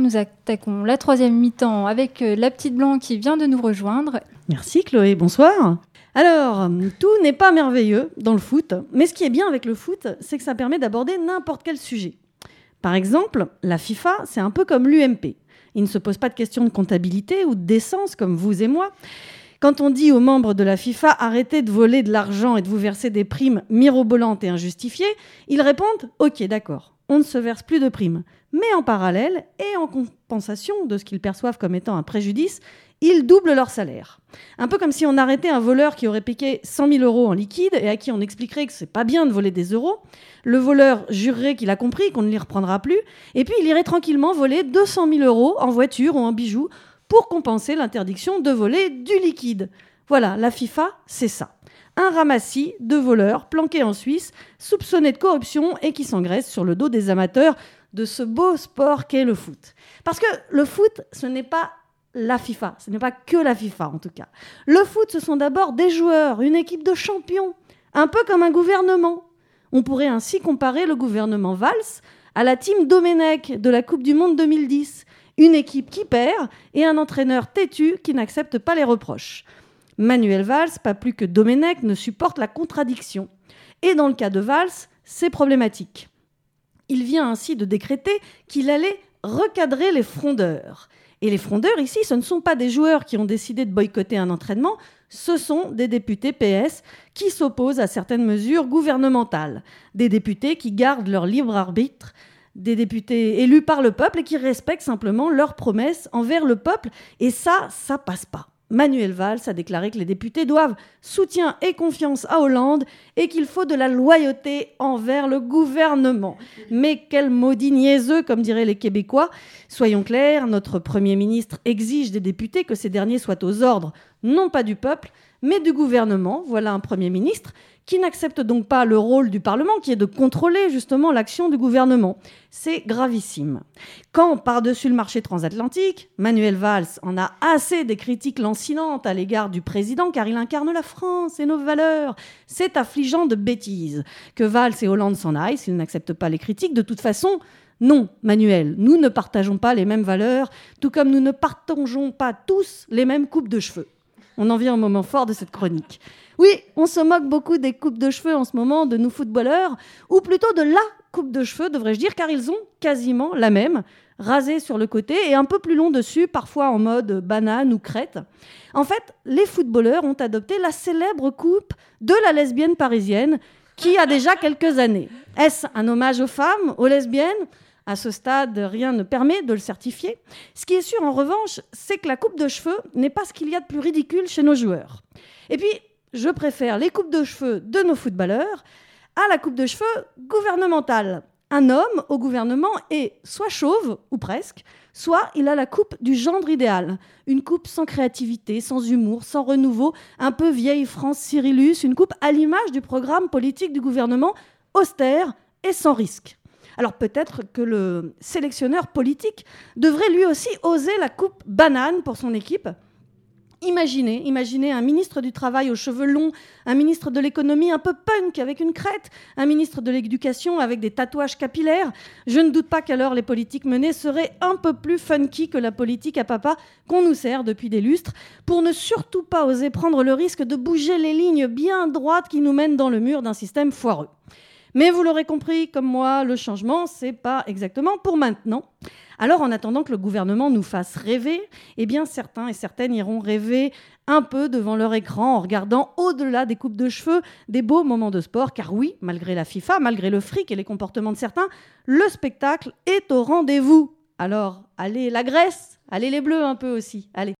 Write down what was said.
nous attaquons la troisième mi-temps avec la petite Blanc qui vient de nous rejoindre. Merci Chloé, bonsoir. Alors, tout n'est pas merveilleux dans le foot, mais ce qui est bien avec le foot, c'est que ça permet d'aborder n'importe quel sujet. Par exemple, la FIFA, c'est un peu comme l'UMP. Il ne se pose pas de questions de comptabilité ou de décence comme vous et moi. Quand on dit aux membres de la FIFA « arrêtez de voler de l'argent et de vous verser des primes mirobolantes et injustifiées », ils répondent « ok, d'accord, on ne se verse plus de primes ». Mais en parallèle et en compensation de ce qu'ils perçoivent comme étant un préjudice, ils doublent leur salaire. Un peu comme si on arrêtait un voleur qui aurait piqué 100 000 € en liquide et à qui on expliquerait que c'est pas bien de voler des euros. Le voleur jurerait qu'il a compris, qu'on ne les reprendra plus, et puis il irait tranquillement voler 200 000 € en voiture ou en bijoux pour compenser l'interdiction de voler du liquide. Voilà, la FIFA, c'est ça. Un ramassis de voleurs planqués en Suisse, soupçonnés de corruption et qui s'engraissent sur le dos des amateurs de ce beau sport qu'est le foot. Parce que le foot, ce n'est pas la FIFA, ce n'est pas que la FIFA en tout cas. Le foot, ce sont d'abord des joueurs, une équipe de champions, un peu comme un gouvernement. On pourrait ainsi comparer le gouvernement Valls à la team Domenech de la Coupe du Monde 2010. Une équipe qui perd et un entraîneur têtu qui n'accepte pas les reproches. Manuel Valls, pas plus que Domenech, ne supporte la contradiction. Et dans le cas de Valls, c'est problématique. Il vient ainsi de décréter qu'il allait recadrer les frondeurs. Et les frondeurs, ici, ce ne sont pas des joueurs qui ont décidé de boycotter un entraînement, ce sont des députés PS qui s'opposent à certaines mesures gouvernementales. Des députés qui gardent leur libre arbitre, des députés élus par le peuple et qui respectent simplement leurs promesses envers le peuple. Et ça passe pas. Manuel Valls a déclaré que les députés doivent soutien et confiance à Hollande et qu'il faut de la loyauté envers le gouvernement. Mais quel maudit niaiseux, comme diraient les Québécois. Soyons clairs, notre Premier ministre exige des députés que ces derniers soient aux ordres, non pas du peuple, mais du gouvernement. Voilà un Premier ministre qui n'accepte donc pas le rôle du Parlement, qui est de contrôler justement l'action du gouvernement. C'est gravissime. Quand, par-dessus le marché transatlantique, Manuel Valls en a assez des critiques lancinantes à l'égard du président, car il incarne la France et nos valeurs, c'est affligeant de bêtises. Que Valls et Hollande s'en aillent s'ils n'acceptent pas les critiques. De toute façon, non, Manuel, nous ne partageons pas les mêmes valeurs, tout comme nous ne partageons pas tous les mêmes coupes de cheveux. On en vient au moment fort de cette chronique. Oui, on se moque beaucoup des coupes de cheveux en ce moment de nous footballeurs, ou plutôt de la coupe de cheveux, devrais-je dire, car ils ont quasiment la même, rasée sur le côté et un peu plus long dessus, parfois en mode banane ou crête. En fait, les footballeurs ont adopté la célèbre coupe de la lesbienne parisienne, qui a déjà quelques années. Est-ce un hommage aux femmes, aux lesbiennes ? À ce stade, rien ne permet de le certifier. Ce qui est sûr, en revanche, c'est que la coupe de cheveux n'est pas ce qu'il y a de plus ridicule chez nos joueurs. Et puis, je préfère les coupes de cheveux de nos footballeurs à la coupe de cheveux gouvernementale. Un homme au gouvernement est soit chauve, ou presque, soit il a la coupe du gendre idéal. Une coupe sans créativité, sans humour, sans renouveau, un peu vieille France Cyrillus, une coupe à l'image du programme politique du gouvernement, austère et sans risque. Alors peut-être que le sélectionneur politique devrait lui aussi oser la coupe banane pour son équipe. Imaginez un ministre du Travail aux cheveux longs, un ministre de l'économie un peu punk avec une crête, un ministre de l'éducation avec des tatouages capillaires. Je ne doute pas qu'alors les politiques menées seraient un peu plus funky que la politique à papa qu'on nous sert depuis des lustres, pour ne surtout pas oser prendre le risque de bouger les lignes bien droites qui nous mènent dans le mur d'un système foireux. Mais vous l'aurez compris, comme moi, le changement, c'est pas exactement pour maintenant. Alors, en attendant que le gouvernement nous fasse rêver, eh bien, certains et certaines iront rêver un peu devant leur écran en regardant au-delà des coupes de cheveux des beaux moments de sport. Car oui, malgré la FIFA, malgré le fric et les comportements de certains, le spectacle est au rendez-vous. Alors, allez la Grèce, allez les Bleus un peu aussi, allez.